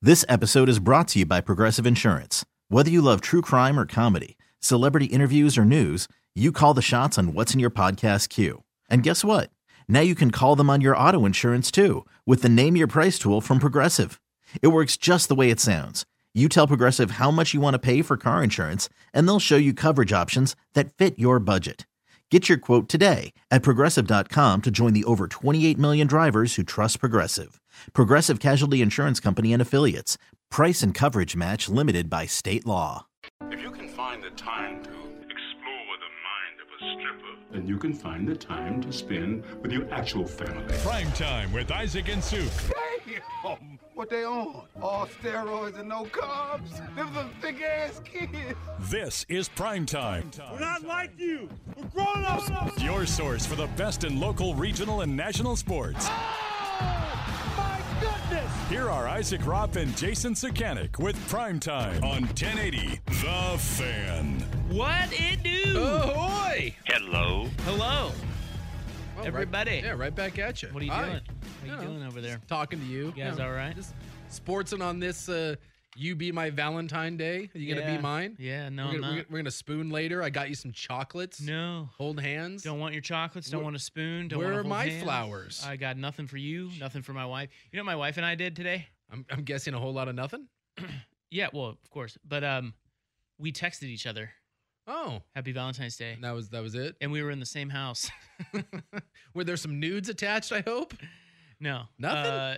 This episode is brought to you by Progressive Insurance. Whether you love true crime or comedy, celebrity interviews or news, you call the shots on what's in your podcast queue. And guess what? Now you can call them on your auto insurance too with the Name Your Price tool from Progressive. It works just the way it sounds. You tell Progressive how much you want to pay for car insurance, and they'll show you coverage options that fit your budget. Get your quote today at Progressive.com to join the over 28 million drivers who trust Progressive. Progressive Casualty Insurance Company and Affiliates. Price and coverage match limited by state law. If you can find the time to explore the mind of a stripper, then you can find the time to spend with your actual family. Prime Time with Isaac and Suk. Damn! What they on? All steroids and no carbs? Them some thick-ass kids. This is Prime Time. We're not like you. We're grown-ups. Your source for the best in local, regional, and national sports. Oh, my goodness. Here are Isaac Ropp and Jason Sakanik with Prime Time on 1080 The Fan. What it do? Ahoy! Hello. Well, Everybody. Right back at you. What are you Hi. doing? What are you doing over there? Talking to you. You guys all right? Just sportsing on this You Be My Valentine Day. Are you going to be mine? Yeah, no, We're I'm gonna, not. we're going to spoon later. I got you some chocolates. No. Hold hands. Don't want your chocolates. Don't Where- want a spoon. Don't where want are to my hold hands. flowers? I got nothing for you. Nothing for my wife. You know what my wife and I did today? I'm guessing a whole lot of nothing. Yeah, well, of course. But we texted each other, Oh, Happy Valentine's Day. and that was it. And we were in the same house. Were there some nudes attached, I hope? No. Nothing?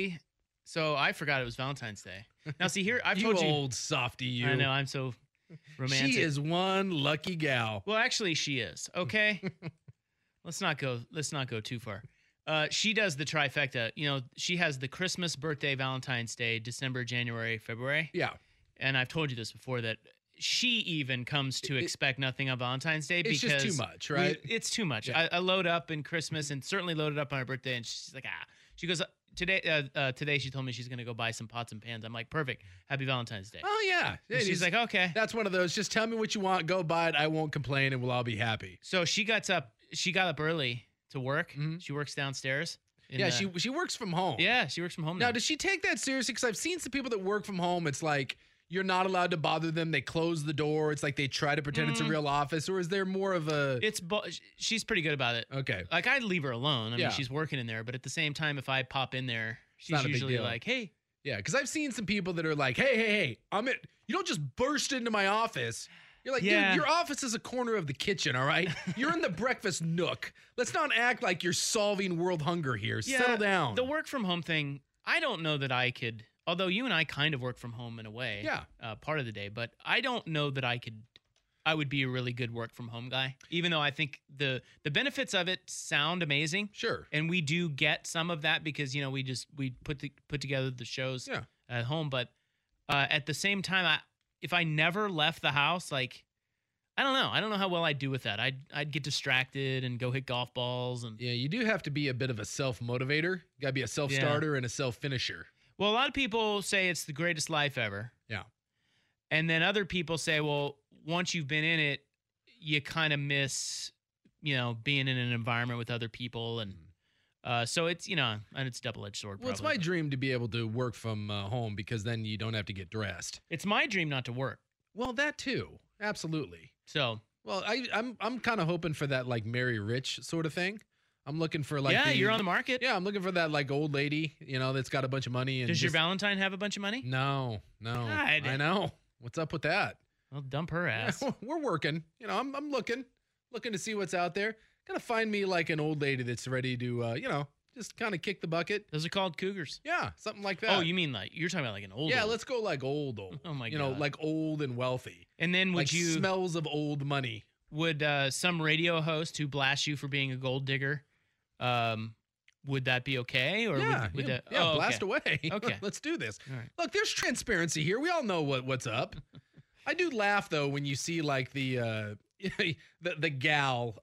I forgot it was Valentine's Day. Now, see, here, I've You told you. old softy, you. I know, I'm so romantic. She is one lucky gal. Well, actually, she is. Okay, let's not go too far. She does the trifecta. You know, she has the Christmas, birthday, Valentine's Day, December, January, February. Yeah. And I've told you this before that she even comes to expect nothing on Valentine's Day It's because just too much, right? It's too much. Yeah. I load up in Christmas and certainly loaded up on her birthday, and she's like, She goes. Today she told me she's gonna go buy some pots and pans. I'm like, perfect. Happy Valentine's Day. Oh, yeah. And she's like, okay. That's one of those. Just tell me what you want. Go buy it. I won't complain, and we'll all be happy. So she got up early to work. Mhm. She works downstairs. Yeah, she works from home. Yeah, she works from home Now, now. does she take that seriously? Because I've seen some people that work from home. It's like you're not allowed to bother them. They close the door. It's like they try to pretend it's a real office. Or is there more of a? She's pretty good about it. Okay. Like, I'd leave her alone. I Yeah. mean, she's working in there, but at the same time, if I pop in there, she's not a big usually deal. like, hey. Yeah, because I've seen some people that are like, hey, you don't just burst into my office. You're like, Yeah. dude, your office is a corner of the kitchen, all right? You're in the breakfast nook. Let's not act like you're solving world hunger here. Yeah, Settle down. The work from home thing, I don't know that I could, although you and I kind of work from home in a way. Yeah. Part of the day, but I don't know that I would be a really good work from home guy, even though I think the benefits of it sound amazing. Sure. And we do get some of that because, you know, we put together the shows Yeah. at home. But at the same time, if I never left the house, like, I don't know. I don't know how well I'd do with that. I'd get distracted and go hit golf balls. And Yeah, you do have to be a bit of a self-motivator. You got to be a self-starter and a self-finisher. well, a lot of people say it's the greatest life ever. Yeah. And then other people say, well, once you've been in it, you kind of miss, you know, being in an environment with other people. And so it's, you know, and it's a double-edged sword. Well, it's probably. my dream to be able to work from home because then you don't have to get dressed. It's my dream not to work. Well, that too. Absolutely. So, Well, I'm kind of hoping for that like Mary Rich sort of thing. I'm looking for like you're on the market. Yeah, I'm looking for that like old lady, you know, that's got a bunch of money. And Does your just- Valentine have a bunch of money? No. God. I know. What's up with that? Well, dump her ass. We're working. You know, I'm looking to see what's out there. Gotta find me like an old lady that's ready to, you know, just kind of kick the bucket. Those are called cougars. Yeah, something like that. Oh, you mean like you're talking about like an old? Yeah, one. let's go like old. Oh my You know, God. like old and wealthy. And then would Like you smells of old money. would some radio host who blasts you for being a gold digger, would that be okay? Or Yeah, would yeah, that? yeah, oh, blast okay. away. Okay. Let's do this. All right. Look, there's transparency here. We all know what's up. I do laugh though when you see like the gal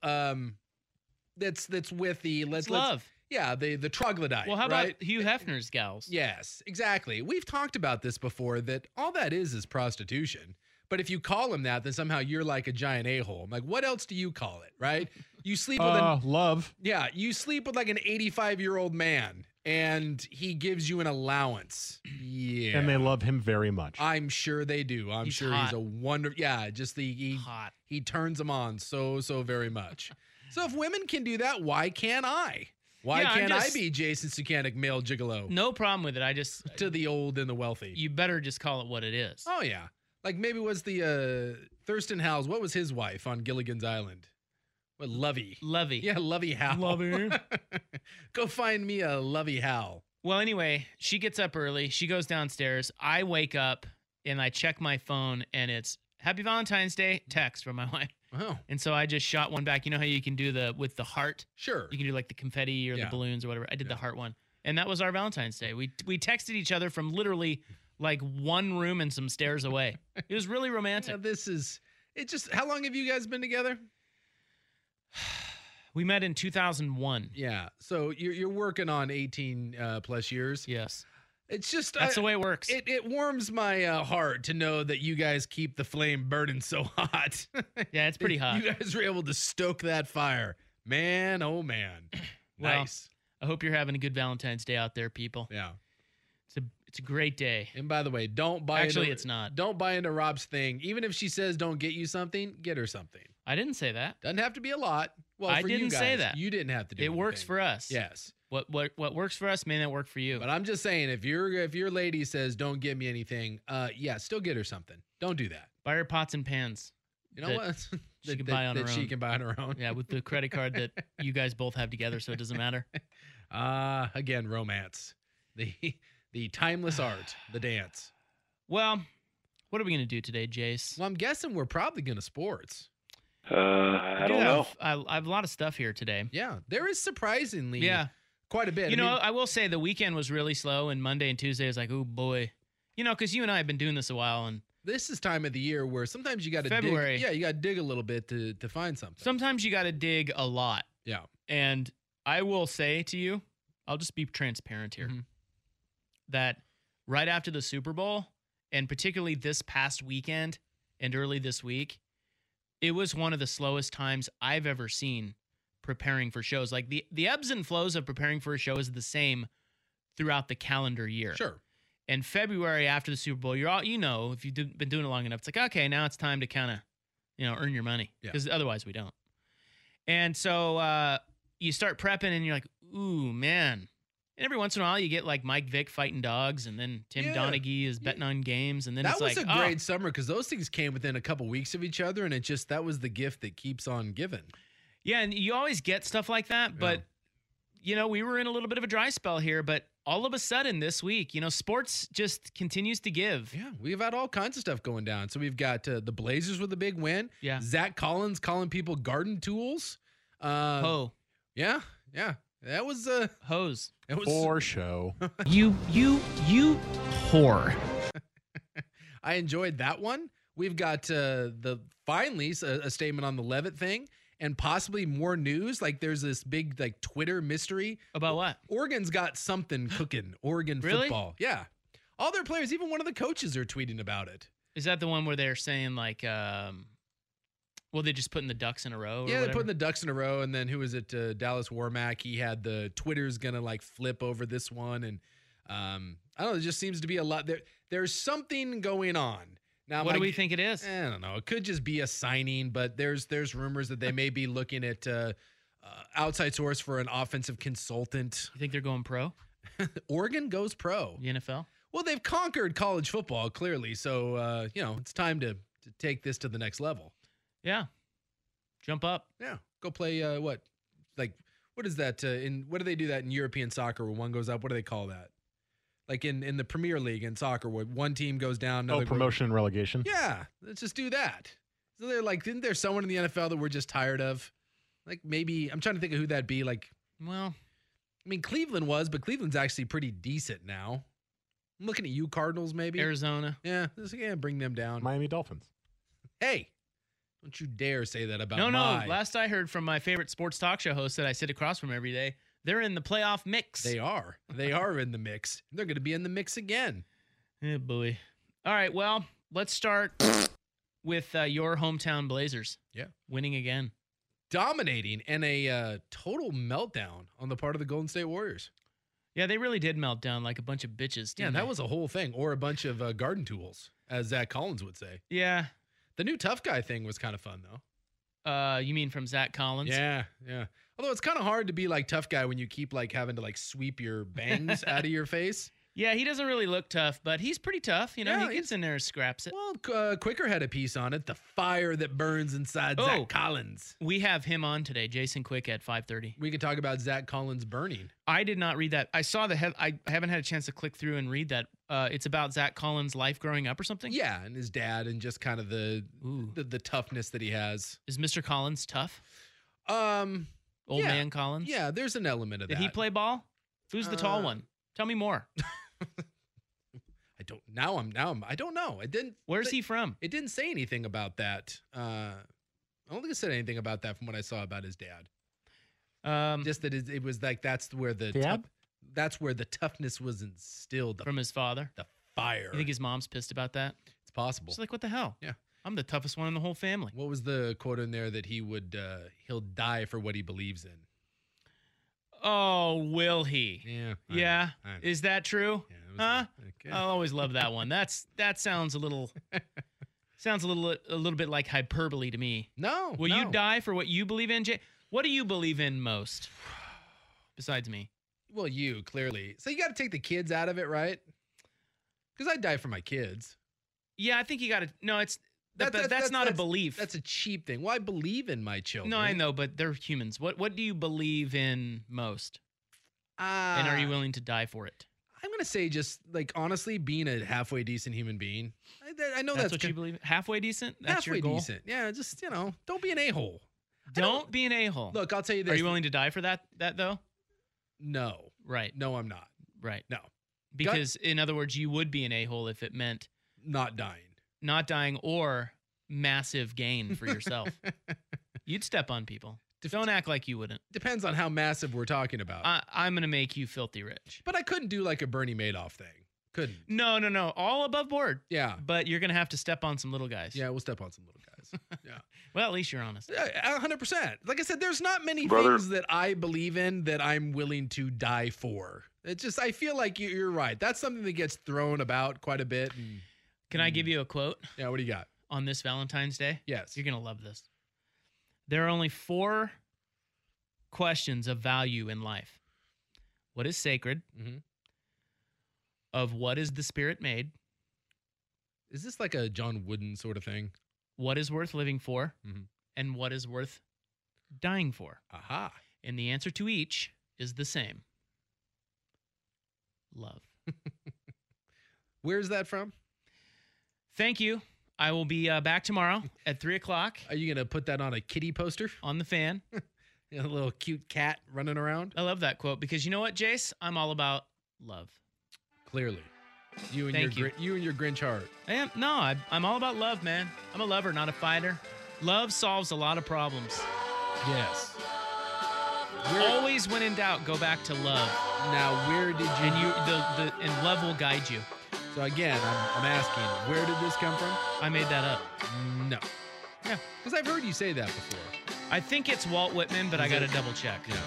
that's with the It's love. yeah, the troglodyte. Well, how right? about Hugh Hefner's gals? Yes, exactly. We've talked about this before, that all that is prostitution. But if you call him that, then somehow you're like a giant a-hole. I'm like, what else do you call it, right? You sleep with love. you sleep with like an 85-year-old man, and he gives you an allowance. Yeah. And they love him very much. I'm sure they do. I'm He's sure hot. he's a wonder. Yeah, just Hot. he turns them on so very much. So if women can do that, why can't I? Why Yeah, can't I be Jason Sukanik, male gigolo? No problem with it. I just To the old and the wealthy. you better just call it what it is. Oh yeah. Like maybe was the Thurston Howell's, what was his wife on Gilligan's Island? What, Lovey? Lovey. Yeah, Lovey Howell. Lovey. Go find me a Lovey Howell. Well, anyway, she gets up early. She goes downstairs. I wake up and I check my phone, and it's Happy Valentine's Day text from my wife. Oh, And so I just shot one back. You know how you can do with the heart? sure. You can do like the confetti or Yeah. the balloons or whatever. I did the Yeah. heart one. And that was our Valentine's Day. We texted each other from literally like one room and some stairs away. It was really romantic. How long have you guys been together? We met in 2001. Yeah. So you're working on 18 plus years. Yes. It's just That's the way it works. It warms my heart to know that you guys keep the flame burning so hot. Yeah, it's pretty hot. You guys were able to stoke that fire. Man, oh man. Well, Nice. I hope you're having a good Valentine's Day out there, people. Yeah. It's a great day. And by the way, don't buy Actually, it's not. Don't buy into Rob's thing. Even if she says don't get you something, get her something. I didn't say that. Doesn't have to be a lot. Well, I for you didn't say guys, that. You didn't have to do It works anything. for us. Yes. What works for us may not work for you. But I'm just saying, if your lady says don't get me anything, yeah, still get her something. Don't do that. Buy her pots and pans. You know that what? she can buy on her She own. can buy on her own. Yeah, with the credit card that you guys both have together, so it doesn't matter. Again, romance. The timeless art, the dance. Well, what are we going to do today, Jace? Well, I'm guessing we're probably going to sports. I don't know. I have a lot of stuff here today. Yeah, there is surprisingly quite a bit. You know, I will say the weekend was really slow, and Monday and Tuesday was like, oh boy. You know, because you and I have been doing this a while, and this is time of the year where sometimes you got to February. dig. Yeah, you got to dig a little bit to find something. sometimes you got to dig a lot. Yeah. And I will say to you, I'll just be transparent here, Mhm. that right after the Super Bowl, and particularly this past weekend and early this week, it was one of the slowest times I've ever seen preparing for shows. Like the ebbs and flows of preparing for a show is the same throughout the calendar year. Sure. And February after the Super Bowl, you're all, if you've been doing it long enough, it's like, okay, now it's time to kind of, earn your money, Yeah. because otherwise we don't. And so you start prepping and you're like, ooh, man. And every once in a while you get like Mike Vick fighting dogs, and then Tim Yeah. Donaghy is betting on games. And then That it's was like, a great summer because those things came within a couple weeks of each other, and that was the gift that keeps on giving. yeah, and you always get stuff like that. But, we were in a little bit of a dry spell here, but all of a sudden this week, sports just continues to give. Yeah, we've had all kinds of stuff going down. So we've got the Blazers with a big win. Yeah. Zach Collins calling people garden tools. Ho. Yeah. That was Hose. it was For show. You whore. I enjoyed that one. We've got finally a statement on the Levitt thing, and possibly more news. Like there's this big like Twitter mystery About what? Oregon's got something cooking. Oregon Really? football. Yeah. All their players, even one of the coaches, are tweeting about it. Is that the one where they're saying like, they're just putting the ducks in a row? Or Yeah, they're whatever? putting the ducks in a row, and then who was it? Dallas Warmack. He had the Twitter's gonna like flip over this one, and I don't know. It just seems to be a lot there. There's something going on now. What do we think it is? I don't know. It could just be a signing, but there's rumors that they may be looking at outside source for an offensive consultant. You think they're going pro? Oregon goes pro. The NFL? Well, they've conquered college football clearly, so it's time to take this to the next level. Yeah. Jump up. Yeah, go play what is that? What do they do that in European soccer where one goes up? What do they call that? Like in the Premier League in soccer, where one team goes down, another Promotion and relegation. Yeah, let's just do that. So they're like, isn't there someone in the NFL that we're just tired of? Like maybe I'm trying to think of who that'd be. Like, Well, I mean, Cleveland was, but Cleveland's actually pretty decent now. I'm looking at you, Cardinals, maybe. Arizona. Yeah, bring them down. Miami Dolphins. Hey, don't you dare say that about No. my. Last I heard from my favorite sports talk show host that I sit across from every day, they're in the playoff mix. They are. They are in the mix. They're going to be in the mix again. Oh, boy. All right, well, let's start with your hometown Blazers. Yeah. Winning again. Dominating and a total meltdown on the part of the Golden State Warriors. Yeah, they really did melt down like a bunch of bitches. Yeah, Didn't that they? was a whole thing, or a bunch of garden tools, as Zach Collins would say. Yeah. The new tough guy thing was kind of fun, though. You mean from Zach Collins? Yeah. Although it's kind of hard to be like tough guy when you keep like having to like sweep your bangs out of your face. Yeah, he doesn't really look tough, but he's pretty tough. You know, Yeah, he gets in there and scraps it. Well, Quicker had a piece on it, the fire that burns inside Zach Collins. We have him on today, Jason Quick at 5:30. We could talk about Zach Collins burning. I did not read that. I saw the head. I haven't had a chance to click through and read that. It's about Zach Collins' life growing up or something? Yeah, and his dad and just kind of the toughness that he has. Is Mr. Collins tough? Old Man Collins? Yeah, there's an element of Did that. he play ball? Who's the tall one? Tell me more. I don't know. It didn't. Where's he from? It didn't say anything about that. I don't think it said anything about that from what I saw about his dad. Just that it was like that's where the toughness was instilled from his father. The fire. You think his mom's pissed about that? It's possible. She's like, what the hell? Yeah. I'm the toughest one in the whole family. What was the quote in there that he'll die for what he believes in? Oh, will he? Yeah. I know. Is that true? Yeah, huh? I'll always love that one. That sounds a little bit like hyperbole to me. No. Will you die for what you believe in, Jay? What do you believe in most? Besides me. Well, you clearly. So you got to take the kids out of it, right? Because I'd die for my kids. Yeah, I think you got to. No, that's not a belief. That's a cheap thing. Well, I believe in my children. No, I know, but they're humans. What do you believe in most? And are you willing to die for it? I'm going to say just like honestly being a halfway decent human being. I know that's what you believe. Halfway decent? That's halfway your goal? Decent. Yeah, just, don't be an a-hole. Don't be an a-hole. Look, I'll tell you this. Are you willing to die for that though? No. Right. No, I'm not. Right. No. Because in other words, you would be an a-hole if it meant not dying or massive gain for yourself. You'd step on people. Don't act like you wouldn't. Depends on how massive we're talking about. I'm going to make you filthy rich. But I couldn't do like a Bernie Madoff thing. Couldn't. No. All above board. Yeah. But you're going to have to step on some little guys. Yeah, we'll step on some little guys. Yeah. Well, at least you're honest. 100%. Like I said, there's not many things that I believe in that I'm willing to die for. It's just, I feel like you're right. That's something that gets thrown about quite a bit. Can I give you a quote? Yeah, what do you got? On this Valentine's Day? Yes. You're going to love this. There are only 4 questions of value in life. What is sacred? Mm-hmm. Of what is the spirit made? Is this like a John Wooden sort of thing? What is worth living for? Mm-hmm. And what is worth dying for? Aha. And the answer to each is the same. Love. Where's that from? Thank you. I will be back tomorrow at 3 o'clock. Are you going to put that on a kitty poster? On the fan. A little cute cat running around? I love that quote because you know what, Jace? I'm all about love. Clearly. You and your Grinch heart. I'm all about love, man. I'm a lover, not a fighter. Love solves a lot of problems. Yes. Always when in doubt, go back to love. Now, where did you... And love will guide you. So again, I'm asking, where did this come from? I made that up. No. Yeah. Because I've heard you say that before. I think it's Walt Whitman, but I got to double check. Yeah.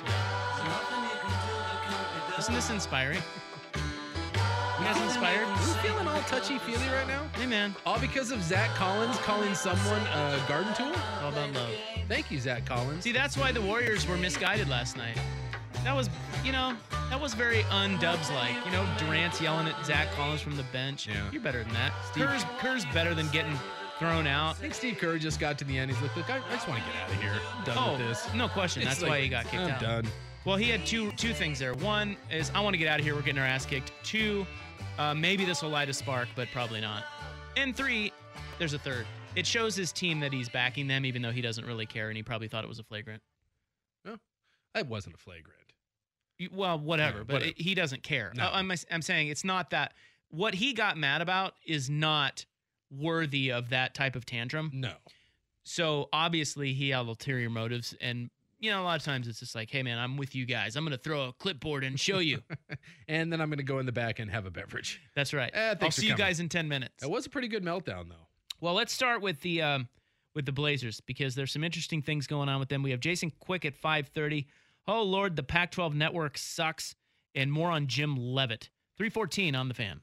Isn't this inspiring? You guys inspired? Are you feeling all touchy-feely right now? Hey, man. All because of Zach Collins calling someone a garden tool? All about love. Thank you, Zach Collins. See, that's why the Warriors were misguided last night. That was very un-Dubs-like. Durant's yelling at Zach Collins from the bench. Yeah. You're better than that. Kerr's better than getting thrown out. I think Steve Kerr just got to the end. He's like, look, I just want to get out of here. I'm done with this. No question. That's why he got kicked out. I'm done. Well, he had two things there. One is, I want to get out of here. We're getting our ass kicked. 2, maybe this will light a spark, but probably not. And 3, there's a third. It shows his team that he's backing them, even though he doesn't really care, and he probably thought it was a flagrant. No, that wasn't a flagrant. Well, whatever, Yeah, but whatever. he doesn't care. No. I'm saying it's not that. What he got mad about is not worthy of that type of tantrum. No. So obviously he had ulterior motives, and a lot of times it's just like, hey man, I'm with you guys. I'm gonna throw a clipboard and show you, and then I'm gonna go in the back and have a beverage. That's right. Thanks I'll for see you coming. guys in 10 minutes. That was a pretty good meltdown, though. Well, let's start with the Blazers because there's some interesting things going on with them. We have Jason Quick at 5:30. Oh Lord, the Pac-12 network sucks. and more on Jim Levitt. 3:14 on the Fan.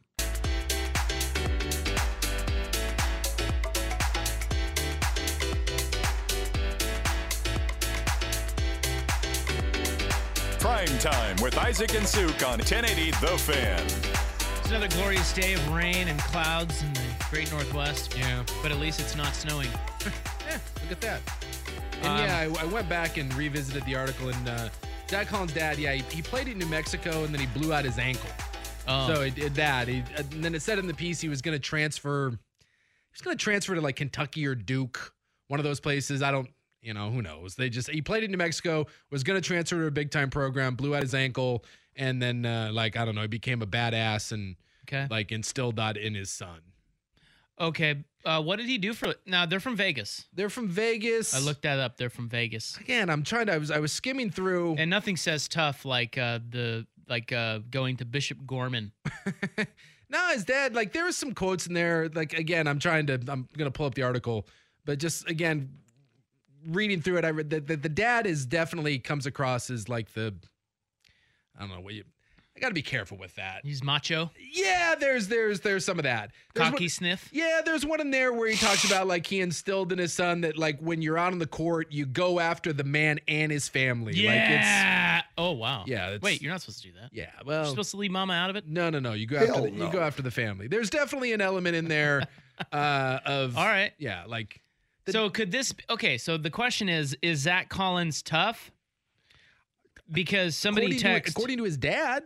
Prime Time with Isaac and Suk on 1080 The Fan. It's another glorious day of rain and clouds in the great Northwest. Yeah. But at least it's not snowing. Yeah, look at that. And I went back and revisited the article, and Zach Collins' dad, he played in New Mexico, and then he blew out his ankle. Oh. So it did that. And then it said in the piece he was going to transfer. He was going to transfer to like Kentucky or Duke, one of those places. Who knows? He played in New Mexico, was going to transfer to a big time program, blew out his ankle, and then he became a badass and instilled that in his son. Okay. What did he do for? Now they're from Vegas. They're from Vegas. I looked that up. They're from Vegas. Again, I was skimming through, and nothing says tough like going to Bishop Gorman. No, his dad. Like there was some quotes in there. Like again, I'm gonna pull up the article, but just again, reading through it, I read that the dad is definitely comes across as like I don't know what I got to be careful with that. He's macho. Yeah, there's some of that. Cocky sniff. Yeah, there's one in there where he talks about like he instilled in his son that like when you're out on the court, you go after the man and his family. Yeah. Oh wow. Yeah. Wait, you're not supposed to do that. Yeah. Well, you're supposed to leave mama out of it. No. You go after you go after the family. There's definitely an element in there of. All right. Yeah. Like. So could this? Okay. So the question is Zach Collins tough? Because somebody according to his dad.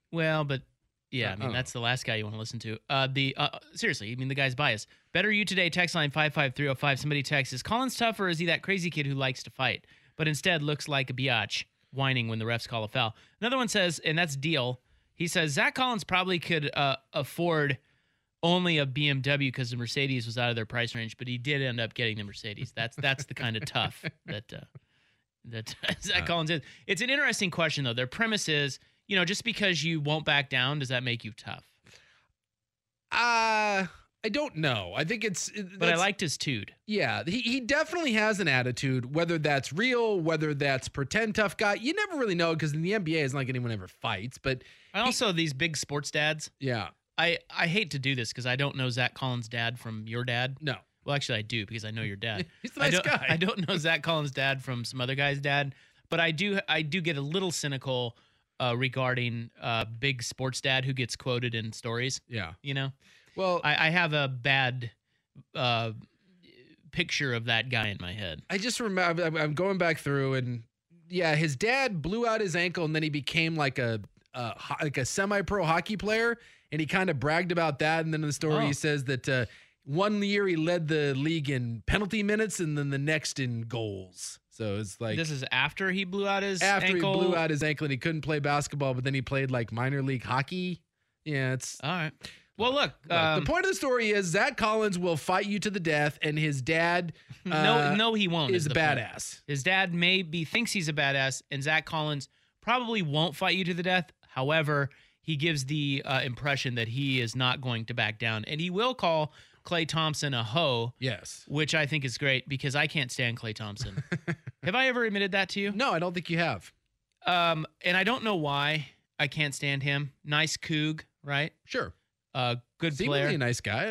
That's the last guy you want to listen to. Seriously, the guy's biased. Better You Today, text line 55305. Somebody texts, is Collins tough or is he that crazy kid who likes to fight, but instead looks like a biatch, whining when the refs call a foul? Another one says, and that's Deal, he says, Zach Collins probably could afford only a BMW because the Mercedes was out of their price range, but he did end up getting the Mercedes. That's the kind of tough that Zach Collins is. It's an interesting question, though. Their premise is, just because you won't back down, does that make you tough? I don't know. I think but I liked his tude. Yeah, he definitely has an attitude, whether that's real, whether that's pretend tough guy. You never really know because in the NBA, it's not like anyone ever fights. But also these big sports dads. Yeah. I hate to do this because I don't know Zach Collins' dad from your dad. No. Well, actually, I do because I know your dad. He's a nice guy. I don't know Zach Collins' dad from some other guy's dad, but I do get a little cynical regarding big sports dad who gets quoted in stories. Yeah. Well, I have a bad picture of that guy in my head. I just remember I'm going back through and his dad blew out his ankle and then he became like a semi-pro hockey player and he kind of bragged about that. And then in the story he says that 1 year he led the league in penalty minutes and then the next in goals. So it's like this is after he blew out his ankle. He blew out his ankle and he couldn't play basketball, but then he played like minor league hockey. Yeah, it's all right. Well, look, the point of the story is Zach Collins will fight you to the death, and his dad, no, he won't. Is a badass. Point. His dad thinks he's a badass, and Zach Collins probably won't fight you to the death. However, he gives the impression that he is not going to back down, and he will call Klay Thompson a hoe. Yes, which I think is great because I can't stand Klay Thompson. Have I ever admitted that to you? No, I don't think you have. And I don't know why I can't stand him. Nice Coug, right? Sure. Good Seemingly player. A nice guy.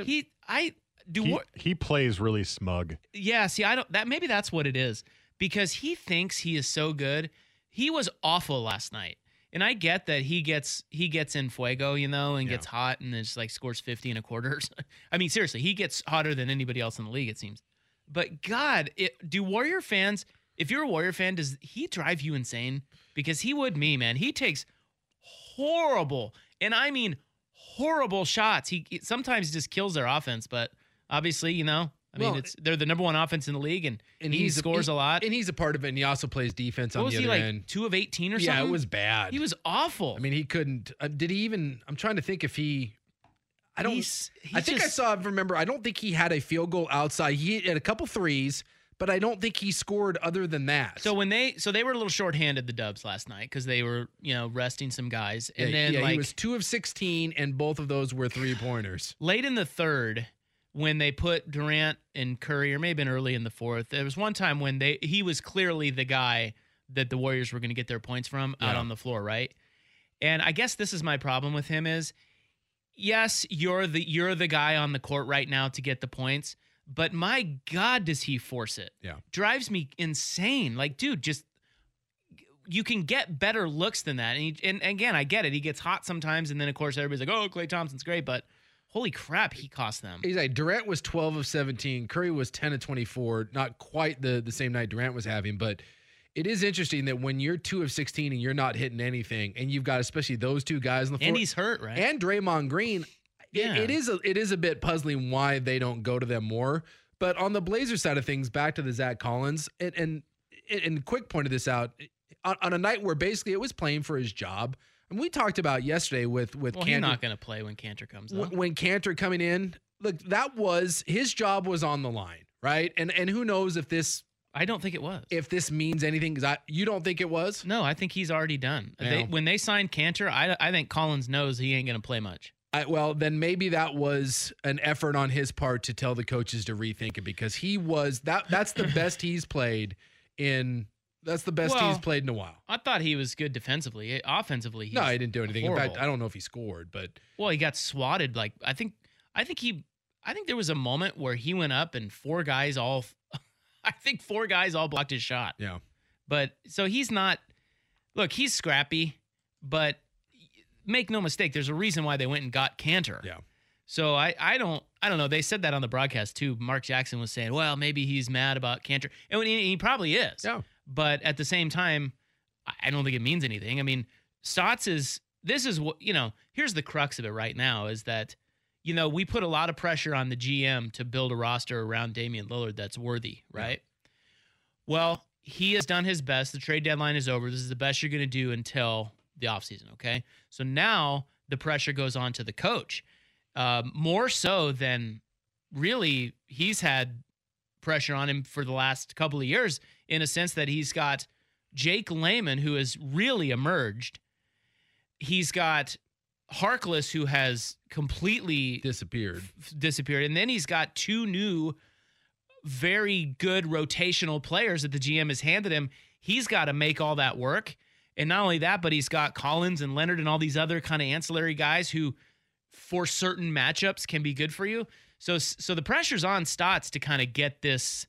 He plays really smug. Yeah, see, maybe that's what it is because he thinks he is so good. He was awful last night. And I get that he gets in fuego, and gets hot and then just like scores 50 in a quarter. I mean, seriously, he gets hotter than anybody else in the league, it seems. But God, do Warrior fans, if you're a Warrior fan, does he drive you insane? Because he would me, man. He takes horrible, and I mean horrible shots. He sometimes just kills their offense, but obviously, they're the number one offense in the league, and he scores a lot. And he's a part of it, and he also plays defense on the other end. Like 2 of 18 or something? Yeah, it was bad. He was awful. I mean, he couldn't. Did he even? I'm trying to think if he. I don't. I think I saw. Remember, I don't think he had a field goal outside. He had a couple threes, but I don't think he scored other than that. So they were a little shorthanded, the Dubs, last night because they were resting some guys, and then he was 2 of 16, and both of those were 3-pointers. Late in the third, when they put Durant and Curry, or maybe early in the fourth, there was one time when he was clearly the guy that the Warriors were going to get their points from out on the floor, right? And I guess this is my problem with him is, yes, you're the guy on the court right now to get the points, but my God, does he force it? Yeah. Drives me insane. Like, dude, you can get better looks than that. And again, I get it. He gets hot sometimes, and then, of course, everybody's like, oh, Klay Thompson's great, but holy crap, he cost them. He's like, Durant was 12 of 17. Curry was 10 of 24. Not quite the same night Durant was having, but it is interesting that when you're 2 of 16 and you're not hitting anything, and you've got especially those two guys on the floor. And he's hurt, right? And Draymond Green. Yeah. It is a bit puzzling why they don't go to them more. But on the Blazers side of things, back to the Zach Collins, and Quick pointed this out, on a night where basically it was playing for his job. And we talked about yesterday with Kanter. He's not going to play when Kanter comes up. When Kanter coming in, look, his job was on the line, right? And who knows if this... I don't think it was. If this means anything, because you don't think it was? No, I think he's already done. When they signed Kanter, I think Collins knows he ain't going to play much. Well, then maybe that was an effort on his part to tell the coaches to rethink it, because he was that's the best he's played in. That's the best he's played in a while. I thought he was good defensively. Offensively, no, he didn't do anything. Horrible. In fact, I don't know if he scored, but he got swatted. Like I think there was a moment where he went up and four guys all blocked his shot. Yeah. But so he's not. Look, he's scrappy, but make no mistake, there's a reason why they went and got Kanter. Yeah. So I don't know. They said that on the broadcast too. Mark Jackson was saying, well, maybe he's mad about Kanter, and he probably is. Yeah. But at the same time, I don't think it means anything. I mean, Stotts this is what, here's the crux of it right now is that, we put a lot of pressure on the GM to build a roster around Damian Lillard that's worthy, right? Yeah. Well, he has done his best. The trade deadline is over. This is the best you're going to do until the offseason, okay? So now the pressure goes on to the coach. More so than really he's had pressure on him for the last couple of years, in a sense that he's got Jake Layman, who has really emerged. He's got Harkless, who has completely disappeared. And then he's got two new, very good rotational players that the GM has handed him. He's got to make all that work. And not only that, but he's got Collins and Leonard and all these other kind of ancillary guys who, for certain matchups, can be good for you. So the pressure's on Stotts to kind of get this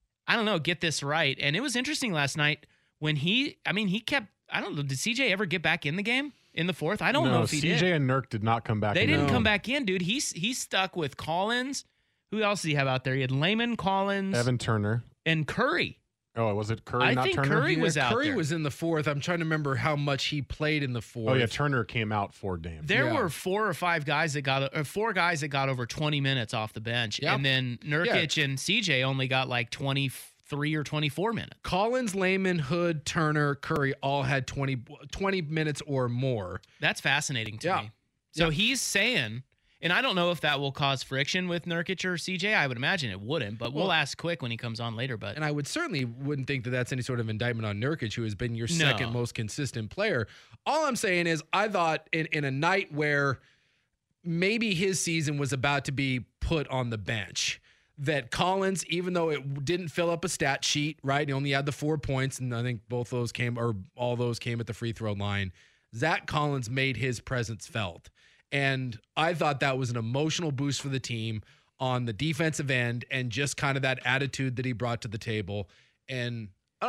right. And it was interesting last night when he kept, I don't know, did CJ ever get back in the game in the fourth? I don't know if he did. CJ and Nurk did not come back. They didn't come back in, dude. He's stuck with Collins. Who else did he have out there? He had Layman, Collins, Evan Turner, and Curry. Oh, was it Curry? I not think Turner? Curry was out there. Curry was in the fourth. I'm trying to remember how much he played in the fourth. Oh yeah, Turner came out for Dame. There were 4 or 5 guys that got over 20 minutes off the bench, and then Nurkic and CJ only got like 23 or 24 minutes. Collins, Layman, Hood, Turner, Curry all had 20 minutes or more. That's fascinating to me. So he's saying, and I don't know if that will cause friction with Nurkic or CJ. I would imagine it wouldn't, but we'll ask Quick when he comes on later. But and I would certainly wouldn't think that that's any sort of indictment on Nurkic, who has been your second most consistent player. All I'm saying is I thought in a night where maybe his season was about to be put on the bench, that Collins, even though it didn't fill up a stat sheet, right? He only had the 4 points, and I think all those came at the free throw line. Zach Collins made his presence felt. And I thought that was an emotional boost for the team on the defensive end, and just kind of that attitude that he brought to the table. And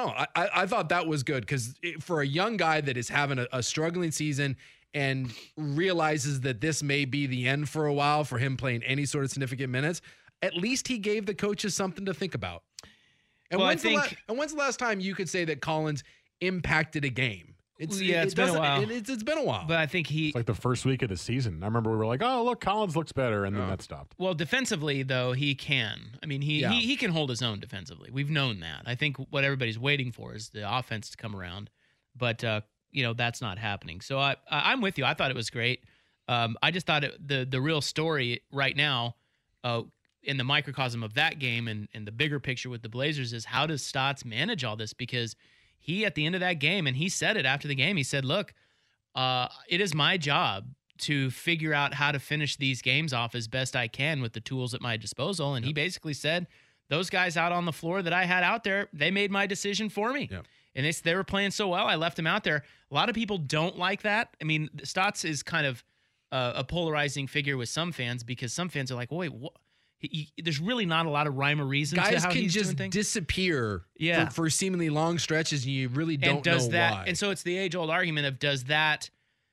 I thought that was good, because for a young guy that is having a struggling season and realizes that this may be the end for a while for him playing any sort of significant minutes, at least he gave the coaches something to think about. And when's the last time you could say that Collins impacted a game? It's been a while. It's been a while. But I think it's like the first week of the season. I remember we were like, oh, look, Collins looks better. And then that stopped. Well, defensively, though, he can. I mean, he can hold his own defensively. We've known that. I think what everybody's waiting for is the offense to come around. But, that's not happening. So I'm with you. I thought it was great. I just thought the real story right now in the microcosm of that game and the bigger picture with the Blazers is, how does Stotts manage all this? Because he, at the end of that game, and he said it after the game, he said, look, it is my job to figure out how to finish these games off as best I can with the tools at my disposal. And he basically said, those guys out on the floor that I had out there, they made my decision for me. Yep. And they were playing so well, I left him out there. A lot of people don't like that. I mean, Stotts is kind of a polarizing figure with some fans because some fans are like, wait, what? There's really not a lot of rhyme or reason to how he's doing things. Guys can just disappear for seemingly long stretches, and you really don't know why. And so it's the age-old argument of does that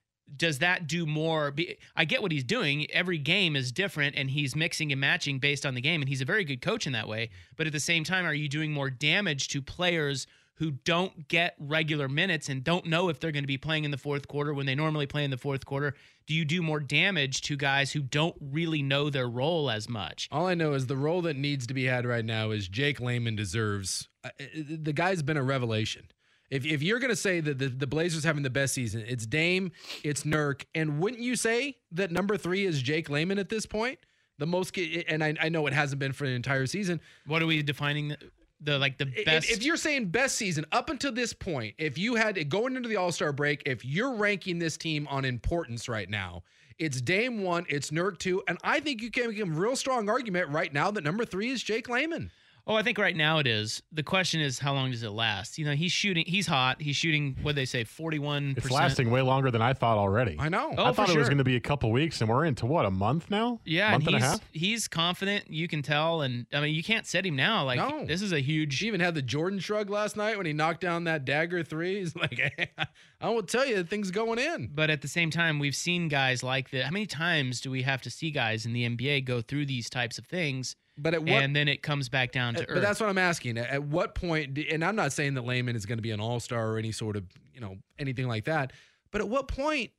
do more? I get what he's doing. Every game is different, and he's mixing and matching based on the game, and he's a very good coach in that way. But at the same time, are you doing more damage to players who don't get regular minutes and don't know if they're going to be playing in the fourth quarter when they normally play in the fourth quarter? Do you do more damage to guys who don't really know their role as much? All I know is the role that needs to be had right now is Jake Layman deserves. The guy's been a revelation. If you're going to say that the Blazers having the best season, it's Dame, it's Nurk, and wouldn't you say that number 3 is Jake Layman at this point? The most, and I know it hasn't been for the entire season. What are we defining? The best. If you're saying best season up until this point, if you had going into the All-Star break, if you're ranking this team on importance right now, it's Dame 1, it's Nurk 2, and I think you can make a real strong argument right now that number 3 is Jake Layman. Oh, I think right now it is. The question is, how long does it last? You know, he's hot. He's shooting, what they say, 41%. It's lasting way longer than I thought already. I know. I thought it was going to be a couple weeks, and we're into, what, a month now? Yeah, month and a half? He's confident. You can tell. And, I mean, you can't set him now. Like, this is a huge... He even had the Jordan shrug last night when he knocked down that dagger 3. He's like, hey, I won't tell you, things going in. But at the same time, we've seen guys like that. How many times do we have to see guys in the NBA go through these types of things? But and then it comes back down to earth. But that's what I'm asking. At what point, and I'm not saying that Layman is going to be an all-star or any sort of, anything like that. But at what point,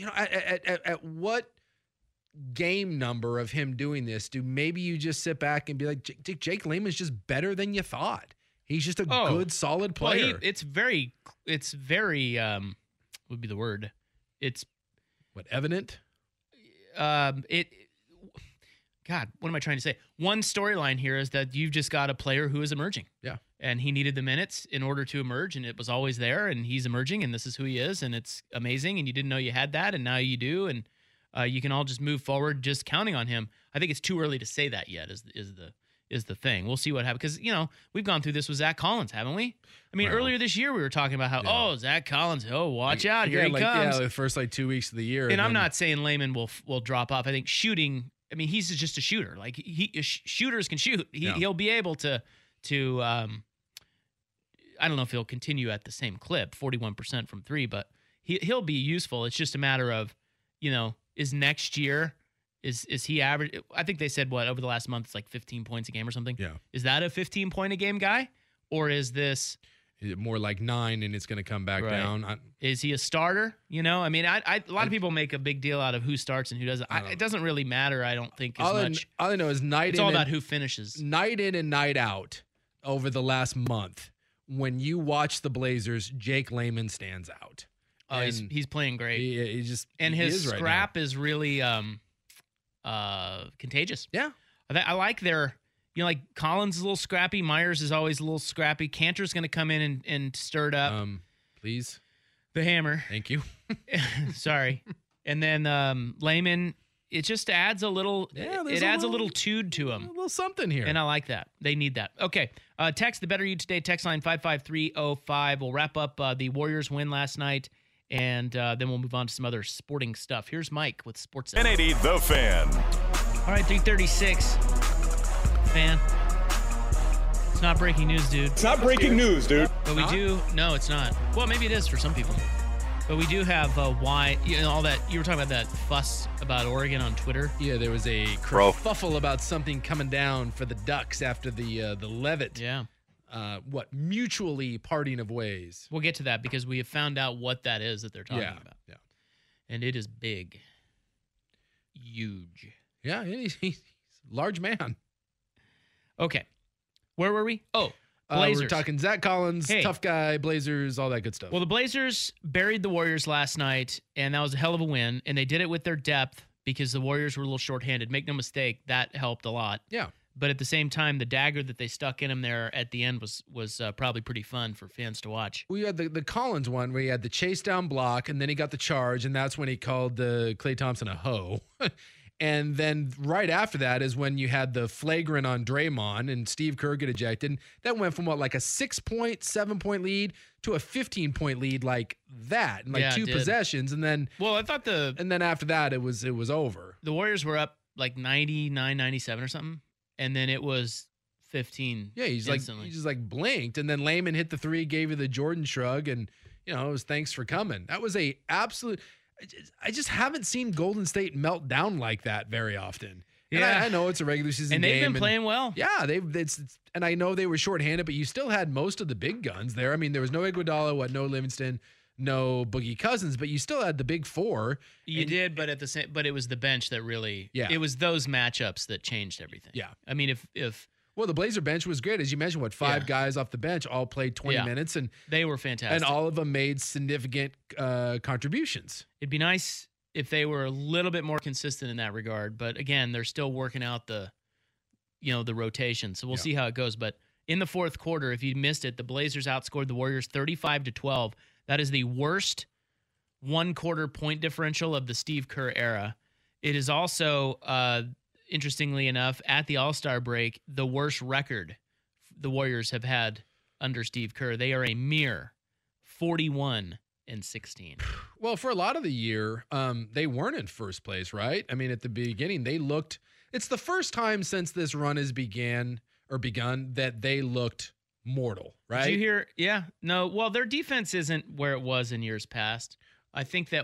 at what game number of him doing this do maybe you just sit back and be like, Jake Layman's just better than you thought. He's just a good, solid player. Well, it's very, would be the word. It's evident? God, what am I trying to say? One storyline here is that you've just got a player who is emerging. Yeah. And he needed the minutes in order to emerge, and it was always there, and he's emerging, and this is who he is, and it's amazing, and you didn't know you had that, and now you do, and you can all just move forward just counting on him. I think it's too early to say that yet is the thing. We'll see what happens, because, we've gone through this with Zach Collins, haven't we? I mean, earlier this year we were talking about how, Zach Collins, watch out, here he comes. Yeah, the first 2 weeks of the year. And I'm not saying Layman will drop off. I think shooting... I mean, he's just a shooter. Like shooters can shoot. He'll be able to. I don't know if he'll continue at the same clip, 41% from 3, but he'll be useful. It's just a matter of, is next year is he average? I think they said over the last month it's like 15 points a game or something. Yeah. Is that a 15 point a game guy, or is this? Is it more like 9 and it's going to come back down? Is he a starter? I mean, a lot of people make a big deal out of who starts and who doesn't. It doesn't really matter, I don't think, as much. All I know is it's all about who finishes. Night in and night out over the last month, when you watch the Blazers, Jake Layman stands out. He's playing great. His scrap is really contagious. Yeah. I like their... like Collins is a little scrappy. Myers is always a little scrappy. Cantor's going to come in and stir it up. Please. The hammer. Thank you. Sorry. And then Layman, it just adds a little, it adds a little tude to him. A little something here. And I like that. They need that. Okay. Text the Better You Today text line 55305. We'll wrap up the Warriors win last night, and then we'll move on to some other sporting stuff. Here's Mike with Sports. 1080 The Fan. All right, 336. Fan. It's not breaking news, dude. It's not breaking news, dude. But we do. No, it's not. Well, maybe it is for some people. But we do have why, all that. You were talking about that fuss about Oregon on Twitter. Yeah, there was a kerfuffle about something coming down for the Ducks after the Levitt. Yeah. Mutually parting of ways. We'll get to that because we have found out what that is that they're talking about. Yeah. And it is big. Huge. Yeah, he's a large man. Okay. Where were we? Oh, Blazers. We're talking Zach Collins, tough guy, Blazers, all that good stuff. Well, the Blazers buried the Warriors last night, and that was a hell of a win. And they did it with their depth because the Warriors were a little shorthanded. Make no mistake, that helped a lot. Yeah. But at the same time, the dagger that they stuck in him there at the end was probably pretty fun for fans to watch. We had the Collins one where he had the chase down block, and then he got the charge, and that's when he called Klay Thompson a hoe. And then right after that is when you had the flagrant on Draymond and Steve Kerr get ejected. That went from like a 6-point, 7-point lead to a 15-point lead like that in like two possessions. And then and then after that it was over. The Warriors were up like 99, 97 or something. And then it was 15. Yeah, he just like blinked. And then Layman hit the three, gave you the Jordan shrug, and it was thanks for coming. That was a absolute. I just haven't seen Golden State melt down like that very often. Yeah, and I know it's a regular season game. And they've been playing well. Yeah, and I know they were shorthanded, but you still had most of the big guns there. I mean, there was no Iguodala, no Livingston, no Boogie Cousins, but you still had the big four. You did, but but it was the bench that really. Yeah. It was those matchups that changed everything. Yeah. I mean, if well, the Blazer bench was great. As you mentioned, five guys off the bench all played 20 minutes. And they were fantastic. And all of them made significant contributions. It'd be nice if they were a little bit more consistent in that regard. But again, they're still working out the rotation. So we'll see how it goes. But in the fourth quarter, if you missed it, the Blazers outscored the Warriors 35-12. That is the worst one-quarter point differential of the Steve Kerr era. It is also, interestingly enough, at the All-Star break, the worst record the Warriors have had under Steve Kerr. They are a mere 41-16. Well, for a lot of the year, they weren't in first place, right? I mean, at the beginning, they looked. It's the first time since this run has begun that they looked mortal, right? Did you hear? Yeah. No. Well, their defense isn't where it was in years past. I think that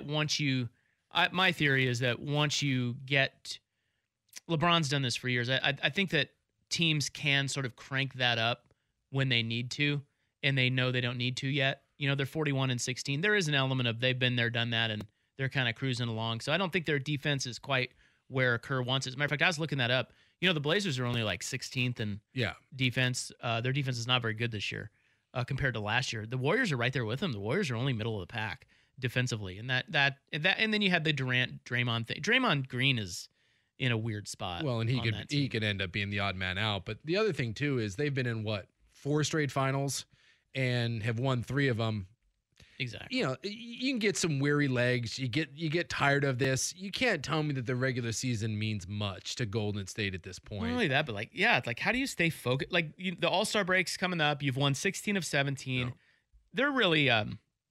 my theory is that once you get. LeBron's done this for years. I think that teams can sort of crank that up when they need to, and they know they don't need to yet. They're 41-16. There is an element of they've been there, done that, and they're kind of cruising along. So I don't think their defense is quite where Kerr wants it. As a matter of fact, I was looking that up. The Blazers are only like 16th in defense. Their defense is not very good this year compared to last year. The Warriors are right there with them. The Warriors are only middle of the pack defensively, and and then you had the Draymond thing. Draymond Green is in a weird spot. Well, and he could end up being the odd man out. But the other thing too is they've been in 4 straight finals and have won 3 of them. Exactly. You can get some weary legs. You get tired of this. You can't tell me that the regular season means much to Golden State at this point. Not only that, but it's like how do you stay focused? Like the All-Star break's coming up. You've won 16 of 17. No. They're really I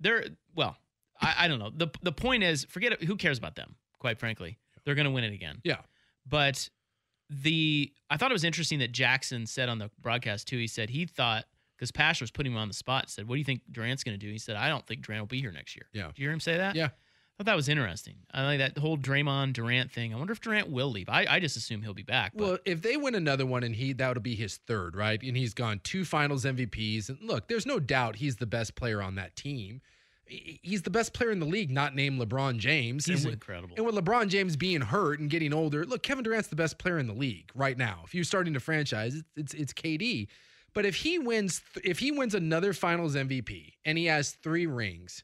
don't know. The point is, forget it. Who cares about them? Quite frankly, they're going to win it again. Yeah. But I thought it was interesting that Jackson said on the broadcast too. He said he thought, because Pash was putting him on the spot, said, "What do you think Durant's going to do?" He said, "I don't think Durant will be here next year." Yeah. Did you hear him say that? Yeah. I thought that was interesting. I like that whole Draymond Durant thing. I wonder if Durant will leave. I just assume he'll be back. Well, if they win another one and that would be his third, right? And he's gone 2 Finals MVPs. And look, there's no doubt he's the best player on that team. He's the best player in the league, not named LeBron James. He's incredible. And with LeBron James being hurt and getting older, look, Kevin Durant's the best player in the league right now. If you're starting to franchise, it's KD. But if he wins another Finals MVP and he has 3 rings,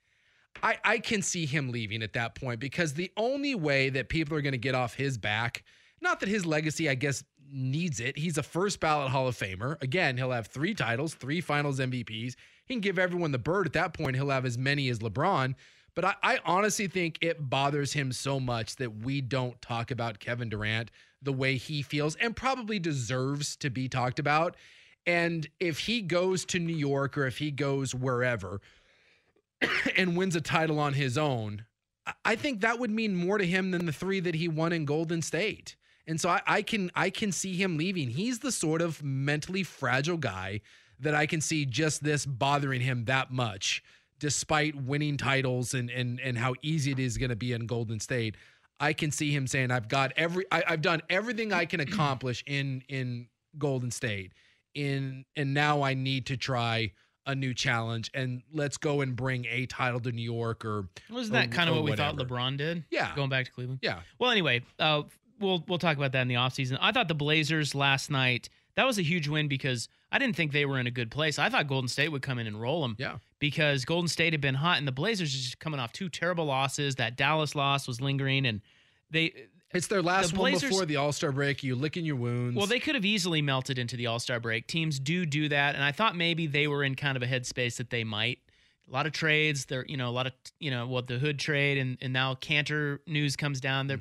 I can see him leaving at that point, because the only way that people are going to get off his back, not that his legacy, I guess, needs it. He's a first ballot Hall of Famer. Again, he'll have 3 titles, 3 Finals MVPs. He can give everyone the bird. At that point, he'll have as many as LeBron. But I honestly think it bothers him so much that we don't talk about Kevin Durant the way he feels and probably deserves to be talked about. And if he goes to New York or if he goes wherever and wins a title on his own, I think that would mean more to him than the 3 that he won in Golden State. And so I can see him leaving. He's the sort of mentally fragile guy that I can see just this bothering him that much, despite winning titles and how easy it is going to be in Golden State. I can see him saying, I've done everything I can accomplish in Golden State. And now I need to try a new challenge, and let's go and bring a title to New York. Wasn't that kind of what we thought LeBron did? Yeah. Going back to Cleveland? Yeah. Well, anyway, we'll talk about that in the offseason. I thought the Blazers last night, that was a huge win because I didn't think they were in a good place. I thought Golden State would come in and roll them. Yeah. Because Golden State had been hot, and the Blazers are just coming off 2 terrible losses. That Dallas loss was lingering, and it's their last one before the All-Star break. You licking your wounds. Well, they could have easily melted into the All-Star break. Teams do that, and I thought maybe they were in kind of a headspace that they might. A lot of trades. There, a lot of the Hood trade, and now Cantor news comes down. They're,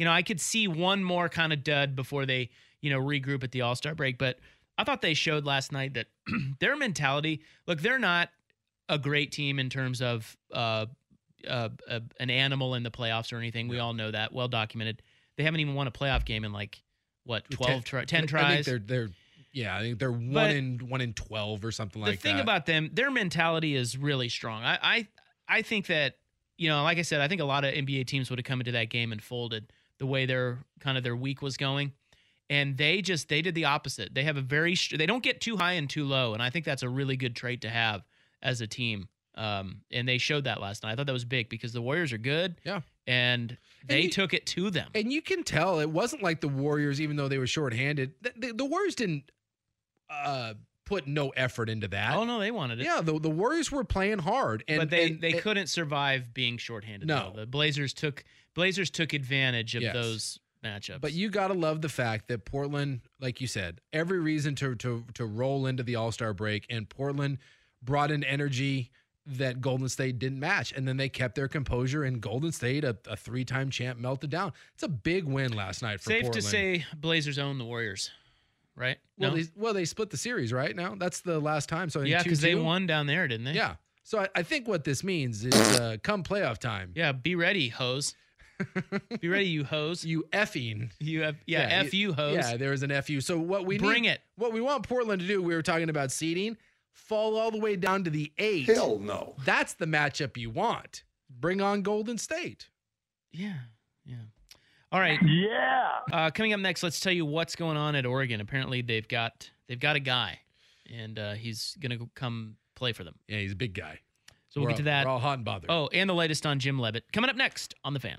I could see one more kind of dud before they, regroup at the All-Star break. But I thought they showed last night that their mentality, look, they're not a great team in terms of an animal in the playoffs or anything. We all know that, well documented. They haven't even won a playoff game in 10 tries. I think they're 1 in 12 or something like that. The thing about them, their mentality is really strong. I think that, like I said, I think a lot of NBA teams would have come into that game and folded the way their week was going. And they did the opposite. They have they don't get too high and too low. And I think that's a really good trait to have as a team. And they showed that last night. I thought that was big because the Warriors are good. Yeah. And they took it to them. And you can tell it wasn't like the Warriors, even though they were shorthanded. The Warriors didn't put no effort into that. Oh, no, they wanted it. Yeah, the Warriors were playing hard. But they couldn't survive being shorthanded. No. The Blazers took advantage of those matchups. But you got to love the fact that Portland, like you said, every reason to roll into the All-Star break, and Portland brought an energy that Golden State didn't match, and then they kept their composure, and Golden State, a 3-time champ, melted down. It's a big win last night for Portland. Safe to say Blazers own the Warriors, right? Well, they split the series, right? Now that's the last time. So yeah, because they won down there, didn't they? Yeah. So I think what this means is come playoff time. Yeah, be ready, hoes. Be ready, you hoes. You effing. F you, hoes. Yeah, there is an F you. So what we Bring it. What we want Portland to do, we were talking about seeding, fall all the way down to the 8. Hell no. That's the matchup you want. Bring on Golden State. Yeah. All right. Yeah. Coming up next, let's tell you what's going on at Oregon. Apparently, they've got a guy, and he's gonna come play for them. Yeah, he's a big guy. So we'll get to that. We're all hot and bothered. Oh, and the latest on Jim Levitt coming up next on The Fan.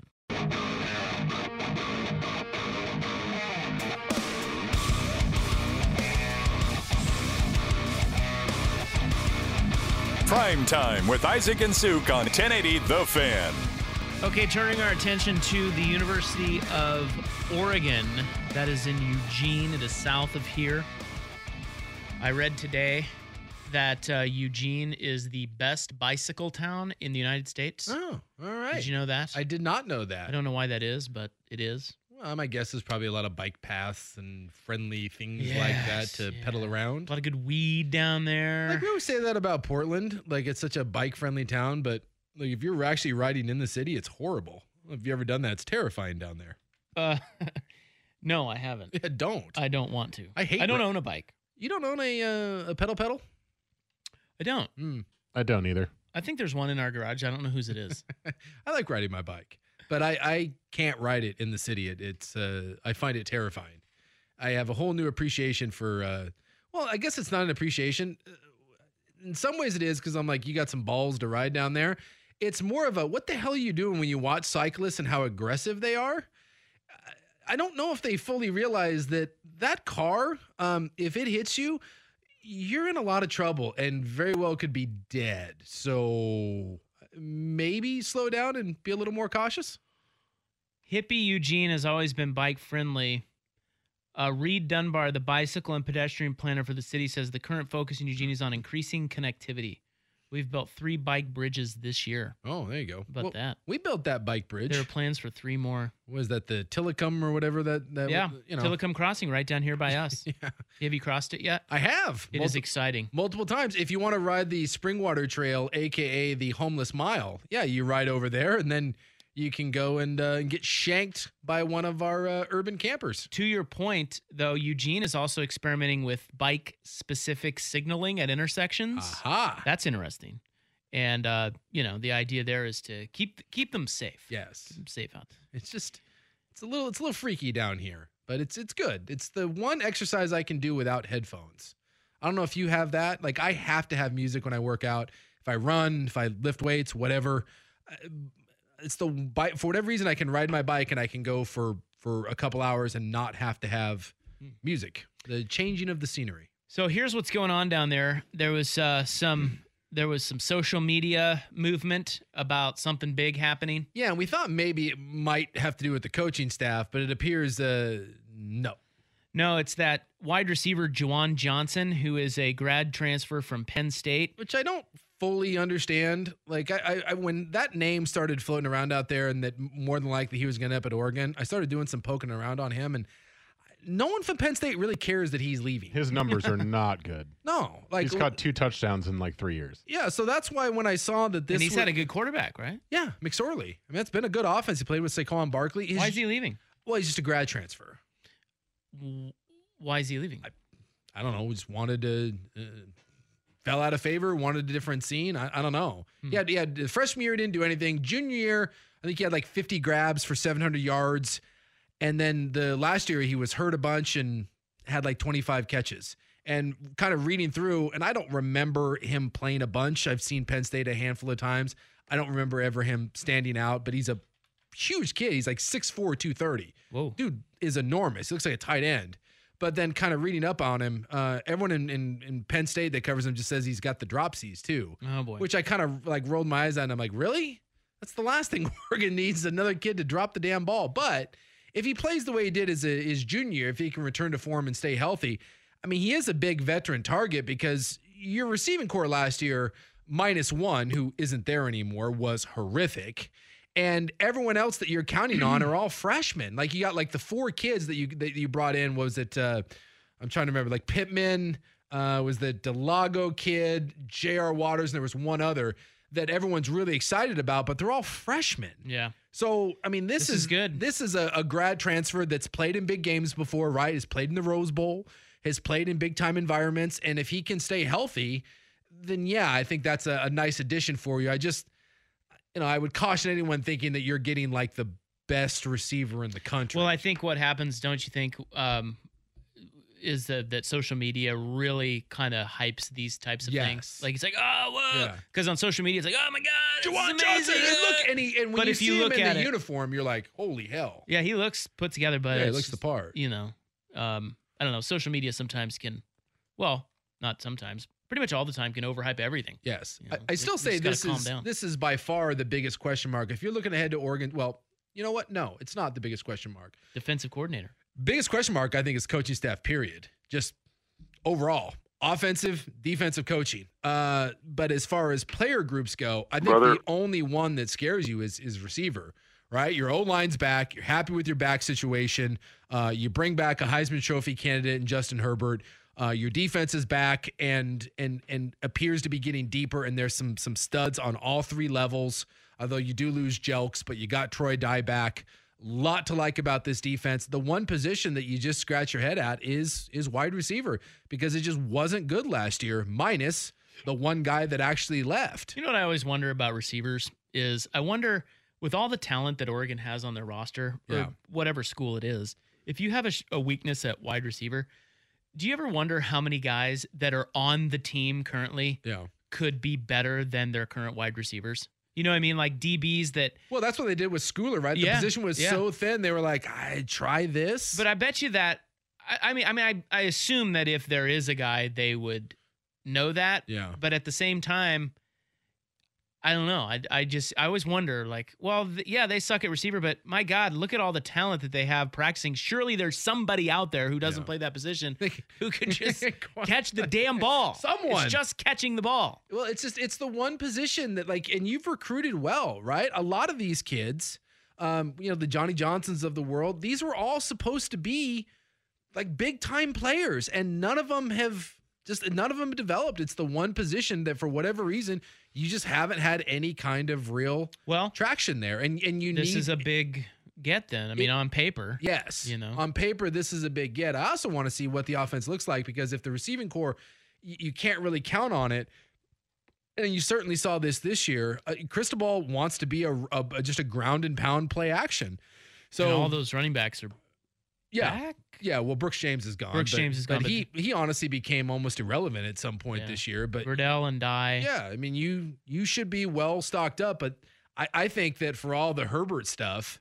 Prime Time with Isaac and Suk on 1080 The Fan. Okay, turning our attention to the University of Oregon. That is in Eugene. It is south of here. I read today that Eugene is the best bicycle town in the United States. Oh, all right. Did you know that? I did not know that. I don't know why that is, but it is. Well, my guess is probably a lot of bike paths and friendly things like that to pedal around. A lot of good weed down there. Like we always say that about Portland. Like it's such a bike-friendly town, but like if you're actually riding in the city, it's horrible. Have you ever done that? It's terrifying down there. No, I haven't. Yeah, don't. I don't want to. I don't own a bike. You don't own a pedal? I don't. I don't either. I think there's one in our garage. I don't know whose it is. I like riding my bike, but I can't ride it in the city. It's I find it terrifying. I have a whole new appreciation for, well, I guess it's not an appreciation. In some ways it is because I'm like, you got some balls to ride down there. It's more of a, what the hell are you doing when you watch cyclists and how aggressive they are? I don't know if they fully realize that car, if it hits you, you're in a lot of trouble and very well could be dead. So maybe slow down and be a little more cautious. Hippie Eugene has always been bike friendly. Reed Dunbar, the bicycle and pedestrian planner for the city, says the current focus in Eugene is on increasing connectivity. We've built 3 bike bridges this year. Oh, there you go. How about that? We built that bike bridge. There are plans for 3 more. Was that the Tillicum or whatever that yeah, Tillicum Crossing right down here by us. Yeah. Have you crossed it yet? I have. It is exciting. Multiple times. If you want to ride the Springwater Trail, a.k.a. the Homeless Mile, yeah, you ride over there, and then you can go and get shanked by one of our urban campers. To your point, though, Eugene is also experimenting with bike-specific signaling at intersections. Aha. That's interesting. And, the idea there is to keep them safe. Yes. Keep them safe out there. It's a little freaky down here, but it's good. It's the one exercise I can do without headphones. I don't know if you have that. Like, I have to have music when I work out. If I run, if I lift weights, whatever. It's the bike. For whatever reason, I can ride my bike and I can go for a couple hours and not have to have music. The changing of the scenery. So here's what's going on down there. There was some social media movement about something big happening. Yeah, and we thought maybe it might have to do with the coaching staff, but it appears no. No, it's that wide receiver Juwan Johnson, who is a grad transfer from Penn State. Which I don't fully understand. Like I when that name started floating around out there, and that more than likely he was going to end up at Oregon, I started doing some poking around on him, and no one from Penn State really cares that he's leaving. His numbers are not good. No, like he's got 2 touchdowns in like 3 years. Yeah, so that's why when I saw that this, and he's had a good quarterback, right? Yeah, McSorley. I mean, it's been a good offense. He played with Saquon Barkley. Why is he leaving? Well, he's just a grad transfer. Why is he leaving? I don't know. Just wanted to. Fell out of favor, wanted a different scene. I don't know. He had the freshman year, didn't do anything. Junior year, I think he had like 50 grabs for 700 yards. And then the last year, he was hurt a bunch and had like 25 catches. And kind of reading through, and I don't remember him playing a bunch. I've seen Penn State a handful of times. I don't remember ever him standing out, but he's a huge kid. He's like 6'4", 230. Whoa. Dude is enormous. He looks like a tight end. But then kind of reading up on him, everyone in Penn State that covers him just says he's got the dropsies too. Oh, boy. Which I kind of like rolled my eyes at, and I'm like, really? That's the last thing Oregon needs, another kid to drop the damn ball. But if he plays the way he did as his junior year, if he can return to form and stay healthy, I mean, he is a big veteran target because your receiving core last year, -1, who isn't there anymore, was horrific. And everyone else that you're counting on are all freshmen. Like you got like the 4 kids that you brought in. Was it? I'm trying to remember. Like Pittman, was the Delago kid, J.R. Waters, and there was one other that everyone's really excited about. But they're all freshmen. Yeah. So I mean, this is good. This is a grad transfer that's played in big games before, right? Has played in the Rose Bowl, has played in big time environments, and if he can stay healthy, then yeah, I think that's a nice addition for you. I would caution anyone thinking that you're getting like the best receiver in the country. Well, I think what happens, don't you think, is that social media really kind of hypes these types of things. Like it's like, oh, whoa, because on social media it's like, oh my God, Juwan Johnson. And when you see him in the uniform, you're like, holy hell. Yeah, he looks put together, but he looks the part. I don't know. Social media sometimes can, well, not sometimes. Pretty much all the time can overhype everything. Yes. I still say this is by far the biggest question mark. If you're looking ahead to Oregon, well, you know what? No, it's not the biggest question mark. Defensive coordinator. Biggest question mark, I think, is coaching staff, period. Just overall. Offensive, defensive coaching. But as far as player groups go, I think the only one that scares you is receiver, right? Your O-line's back. You're happy with your back situation. You bring back a Heisman Trophy candidate in Justin Herbert. Your defense is back and appears to be getting deeper, and there's some studs on all 3 levels. Although you do lose Jelks, but you got Troy Dye back. Lot to like about this defense. The one position that you just scratch your head at is wide receiver, because it just wasn't good last year, minus the one guy that actually left. You know what I always wonder about receivers is I wonder, with all the talent that Oregon has on their roster, or whatever school it is, if you have a weakness at wide receiver, do you ever wonder how many guys that are on the team currently could be better than their current wide receivers? You know what I mean? Like DBs that... Well, that's what they did with Schooler, right? The position was so thin, they were like, I try this. But I bet you that... I assume that if there is a guy, they would know that. Yeah. But at the same time, I don't know. I always wonder, like, well, they suck at receiver, but my God, look at all the talent that they have practicing. Surely there's somebody out there who doesn't play that position who could just catch the damn ball. Someone. It's just catching the ball. Well, it's the one position that, like, and you've recruited well, right? A lot of these kids, the Johnny Johnsons of the world, these were all supposed to be like big time players, and none of them have developed. It's the one position that for whatever reason you just haven't had any kind of real traction there. And this is a big get then. I mean, on paper. Yes. On paper, this is a big get. I also want to see what the offense looks like, because if the receiving core, you can't really count on it. And you certainly saw this year. Cristobal wants to be just a ground and pound play action. So and all those running backs are back? Yeah, well, Brooks James is gone. But he honestly became almost irrelevant at some point this year. But Riddell and Dye. Yeah, I mean, you should be well stocked up. But I think that for all the Herbert stuff,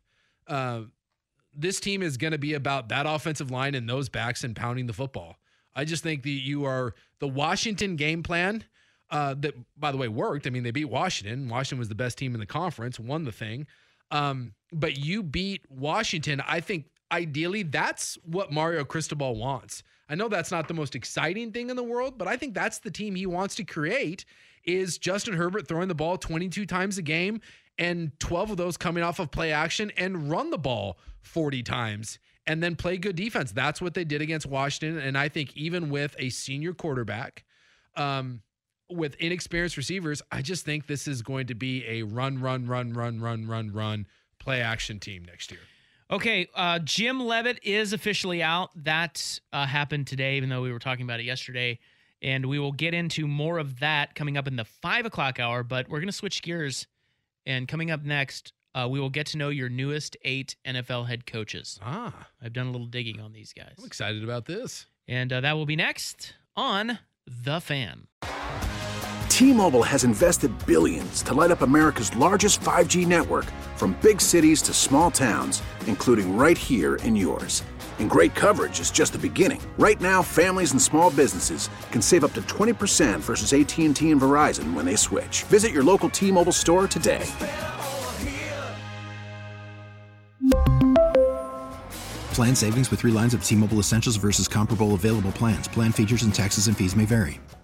this team is going to be about that offensive line and those backs and pounding the football. I just think that you are the Washington game plan that, by the way, worked. I mean, they beat Washington. Washington was the best team in the conference, won the thing. But you beat Washington. I think ideally that's what Mario Cristobal wants. I know that's not the most exciting thing in the world, but I think that's the team he wants to create, is Justin Herbert throwing the ball 22 times a game and 12 of those coming off of play action and run the ball 40 times and then play good defense. That's what they did against Washington. And I think even with a senior quarterback, with inexperienced receivers, I just think this is going to be a run play action team next year. Okay, Jim Leavitt is officially out. That happened today, even though we were talking about it yesterday. And we will get into more of that coming up in the 5 o'clock hour. But we're going to switch gears. And coming up next, we will get to know your newest 8 NFL head coaches. I've done a little digging on these guys. I'm excited about this. And that will be next on The Fan. T-Mobile has invested billions to light up America's largest 5G network, from big cities to small towns, including right here in yours. And great coverage is just the beginning. Right now, families and small businesses can save up to 20% versus AT&T and Verizon when they switch. Visit your local T-Mobile store today. Plan savings with 3 lines of T-Mobile Essentials versus comparable available plans. Plan features and taxes and fees may vary.